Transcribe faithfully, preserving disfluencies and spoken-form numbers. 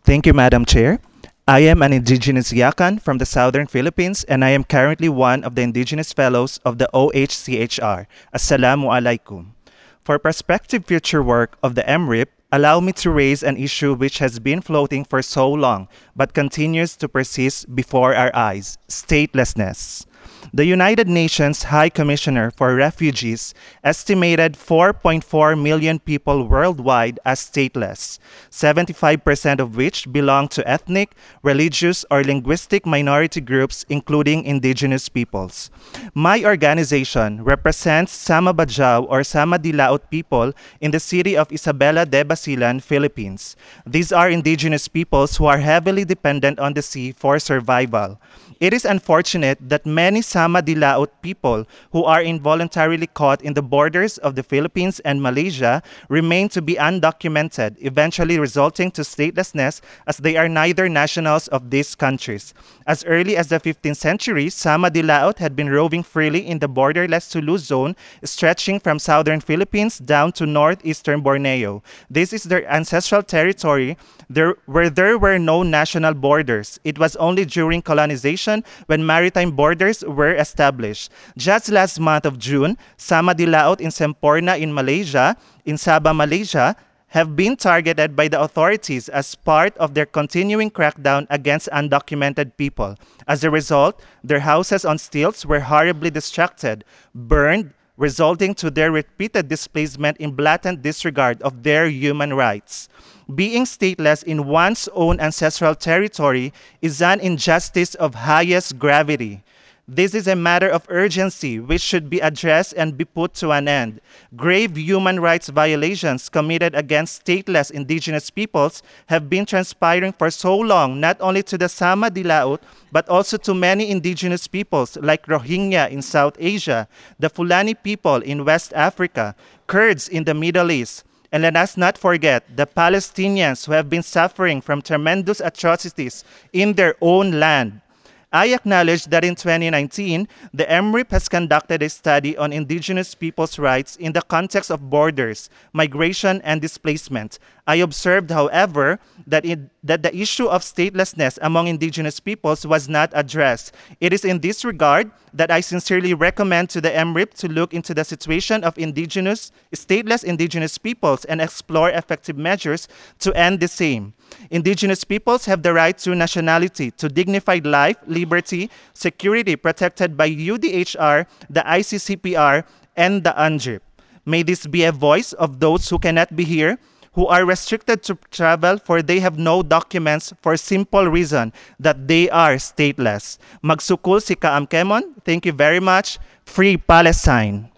Thank you, Madam Chair. I am an indigenous Yakan from the southern Philippines, and I am currently one of the indigenous fellows of the O H C H R. Assalamu alaikum. For prospective future work of the M R I P, allow me to raise an issue which has been floating for so long but continues to persist before our eyes: statelessness. The United Nations High Commissioner for Refugees estimated four point four million people worldwide as stateless, seventy-five percent of which belong to ethnic, religious, or linguistic minority groups, including indigenous peoples. My organization represents Sama Bajau or Sama Dilaut people in the city of Isabela de Basilan, Philippines. These are indigenous peoples who are heavily dependent on the sea for survival. It is unfortunate that many Sama Dilaut people who are involuntarily caught in the borders of the Philippines and Malaysia remain to be undocumented, eventually resulting to statelessness as they are neither nationals of these countries. As early as the fifteenth century, Sama Dilaut had been roving freely in the borderless Sulu zone, stretching from southern Philippines down to northeastern Borneo. This is their ancestral territory there, where there were no national borders. It was only during colonization when maritime borders were established. Just last month of June, Sama Dilaut in Semporna in Malaysia, in Sabah, Malaysia, have been targeted by the authorities as part of their continuing crackdown against undocumented people. As a result, their houses on stilts were horribly destructed, burned, resulting to their repeated displacement in blatant disregard of their human rights. Being stateless in one's own ancestral territory is an injustice of highest gravity. This is a matter of urgency which should be addressed and be put to an end. Grave human rights violations committed against stateless indigenous peoples have been transpiring for so long, not only to the Sama Dilaut, but also to many indigenous peoples like Rohingya in South Asia, the Fulani people in West Africa, Kurds in the Middle East, and let us not forget the Palestinians who have been suffering from tremendous atrocities in their own land. I acknowledge that in twenty nineteen, the M R I P has conducted a study on indigenous people's rights in the context of borders, migration, and displacement. I observed, however, that, it, that the issue of statelessness among indigenous peoples was not addressed. It is in this regard that I sincerely recommend to the M R I P to look into the situation of indigenous, stateless indigenous peoples and explore effective measures to end the same. Indigenous peoples have the right to nationality, to dignified life, liberty, security protected by U D H R, the I C C P R, and the U N G I P. May this be a voice of those who cannot be here, who are restricted to travel for they have no documents for simple reason that they are stateless. Magsukul si Kaam Kemon. Thank you very much. Free Palestine.